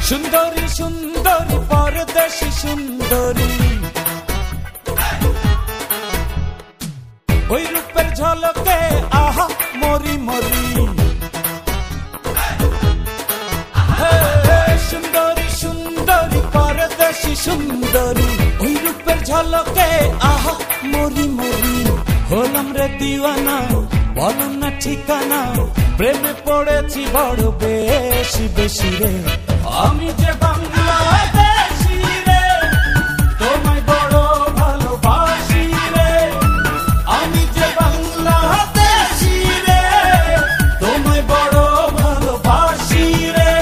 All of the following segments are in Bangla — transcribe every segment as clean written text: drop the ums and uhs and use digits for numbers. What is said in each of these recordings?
সুন্দরী সুন্দরী পরদেশী সুন্দরী, ওই রূপের ঝলকে আহা মরি মরি। সুন্দরী সুন্দরী পরদেশী সুন্দরী, ওই রূপের ঝলকে আহা মরি মরি। হলাম রে দিওয়ানা, বলো না ঠিকানা, প্রেমে পড়েছি বড় বেশি বেশি রে। আমি যে বাংলাদেশি রে, তোমায় বড় ভালোবাসি রে। আমি যে বাংলাদেশি রে, তোমায় বড় ভালোবাসি রে।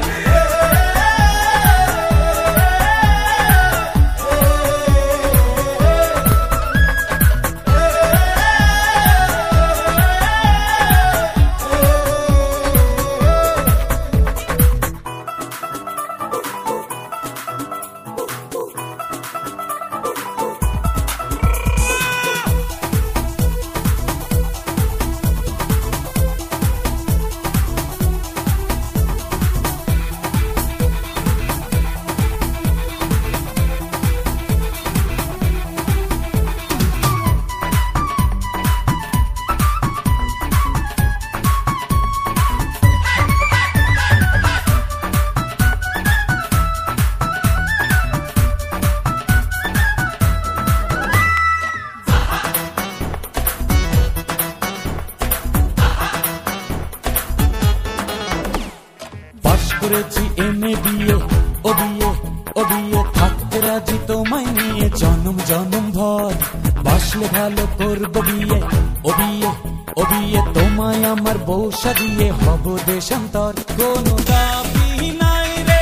করেছি এমএ বিয়ে, ও বিয়ে ও বিয়ে, থাকতে রাজি তোমায় নিয়ে জনম জনম ভর। বাসলে ভালো করবো বিয়ে, ও বিয়ে ও বিয়ে, তোমায় আমার বউ সাজিয়ে হব দেশান্তর। কোনো দাবি নাই রে,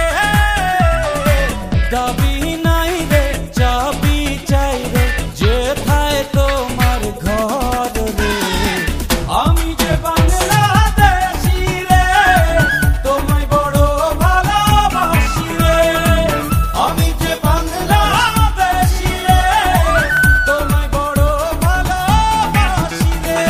দাবি নাই রে, চাবি চাই রে, যেথায় তোমার ঘর রে। আমি যে বাংলাদেশি রে, তোমায় বড় ভালোবাসি রে। আমি যে বাংলাদেশি রে, তোমায় বড় ভালোবাসি রে।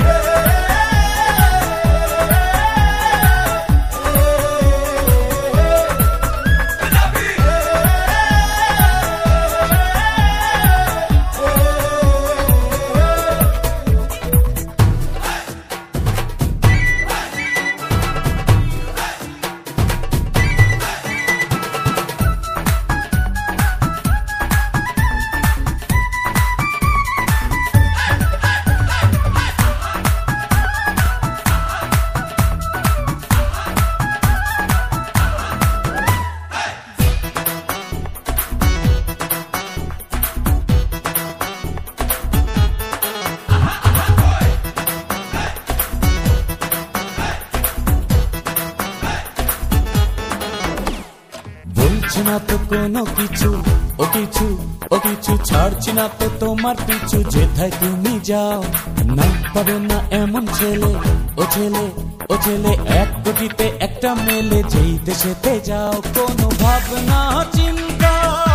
বলছি না তো কোনো কিছু, ও কিছু ও কিছু, ছাড়ছি না তো তোমার পিছু, যেথায় তুমি যাও। না পাবে না এমন ছেলে, ও ছেলে ও ছেলে, 1 কোটিতে একটা মেলে, যেই দেশেতে যাও। কোনো ভাবনা চিন্তা,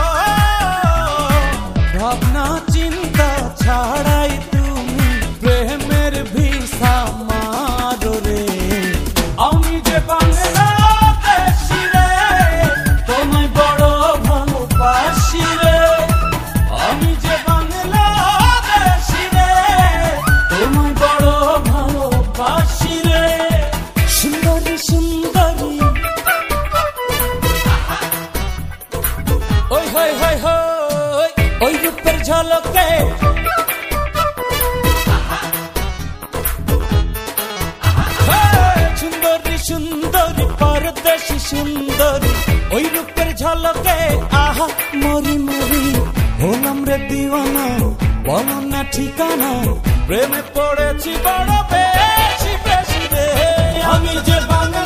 ভাবনা চিন্তা ছাড়াই তুমি প্রেমের ভিসা মারো রে। আমি যে বাংলাদেশি রে, তোমায় বড় ভালোবাসি রে। আমি যে বাংলাদেশি রে, তোমায় বড় ভালোবাসি রে। সুন্দরী সুন্দরী, ওই হই হই হই, ওই রূপের ঝলকে সুন্দরী সুন্দরী পরদেশী সুন্দরী, ওই রূপের ঝলকে আহা মরি মরি। হলাম রে দিওয়ানা, বলো না ঠিকানা, প্রেমে পড়েছি বড় বেশি বেশি রে। আমি যে বাংলা